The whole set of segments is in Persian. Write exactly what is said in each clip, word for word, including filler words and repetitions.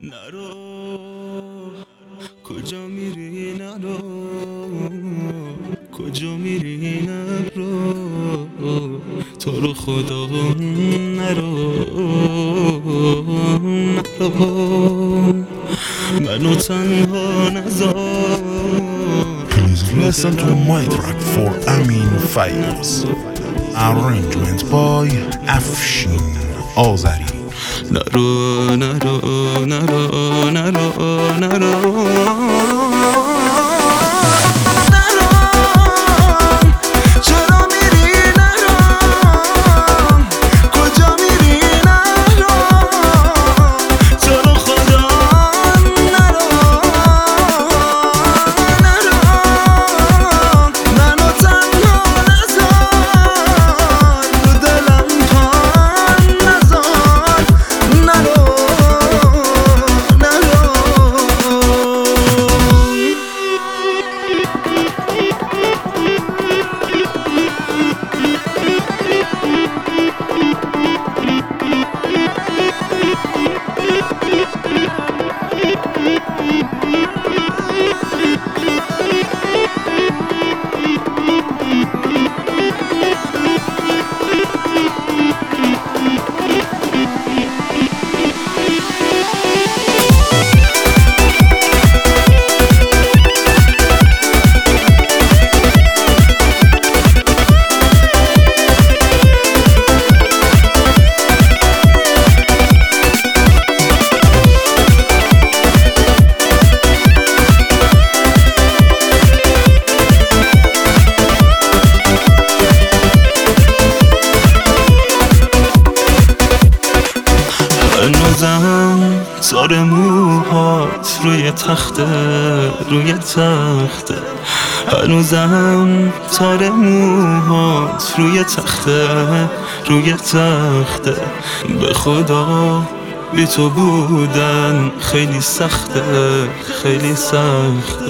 نرو کجا میری نرو کجا میری نرو تو رو خدا نرو نرو منو تنها نذار. Please listen to my track for Amin Faiz. Arrangement by Afshin Azari. نرو نرو نرو نرو نرو هنوزم تار موهات روی تخته روی تخته هنوزم تار موهات روی تخته روی تخته به خدا بی تو بودن خیلی سخته خیلی سخته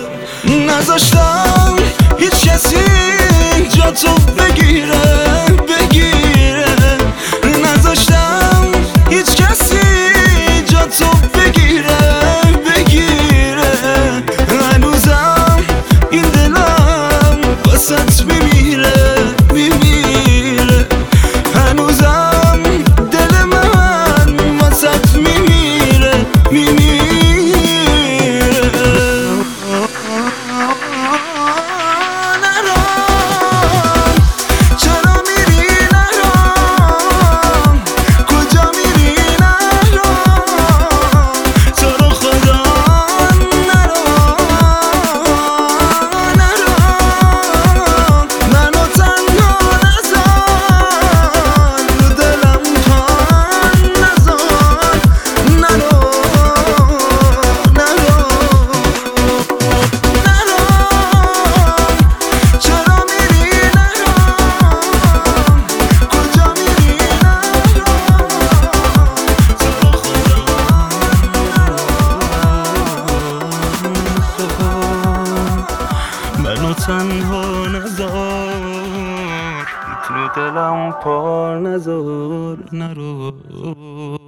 نذاشتم هیچ کسی جا تو بگیره بگیره نذاشتم هیچ کسی جا تو بگیره بگیره هنوزم این دلم واسط میمیره میمیره هنوزم دل من واسط میمیره میمیره منو تنها نذار تو دلم پار نذار نرو